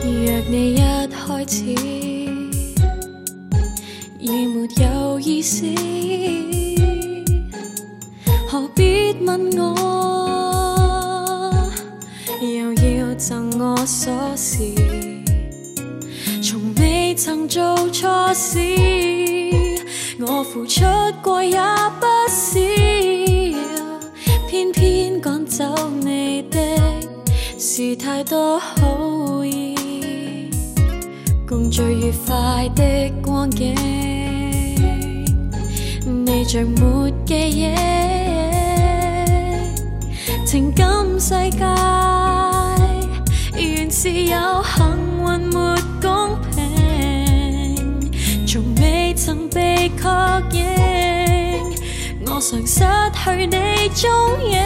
若你一開始已沒有意思，何必問我，又要贈我鎖匙？從未曾做錯事，我付出過也不少，偏偏趕走你的是太多好意，共最愉快的光景，未着沒記憶，情感世界原是有幸運沒公平，從未曾被確認，我常失去你蹤影，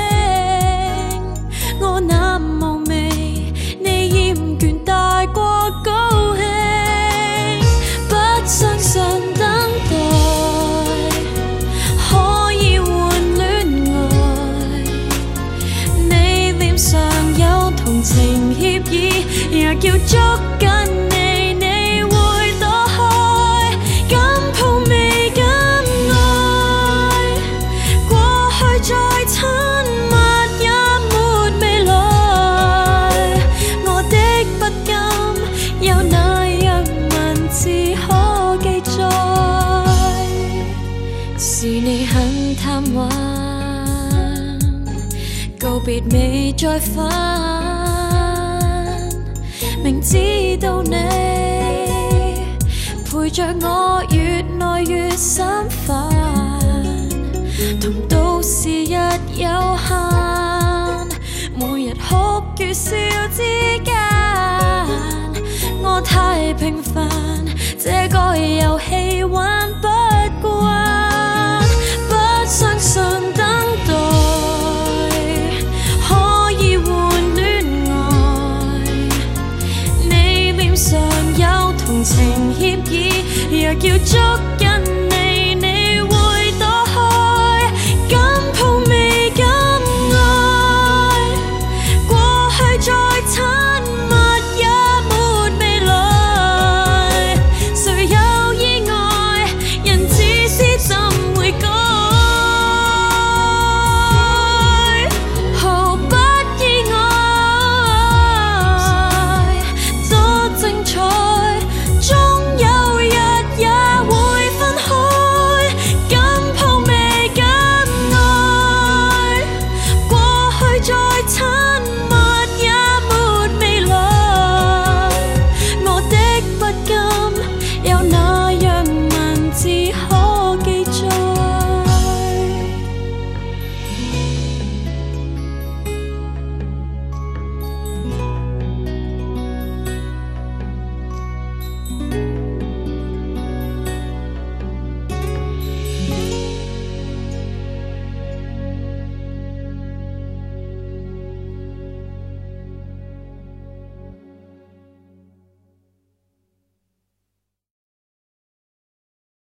我那無味你厭倦大過高興，不相信等待可以換戀愛，你臉上有同情協議，若要捉緊你，你會躲開，敢抱未敢愛，過去再親密也沒未來，我的不甘有哪樣文字可記載，是你很貪玩，告別未再返，明知道你陪着我越來越心煩，同到時日有限，每日哭與笑之間，我太平凡，這個遊戲玩不慣，不相信等待可以換戀愛，你臉上有同情協議，若要捉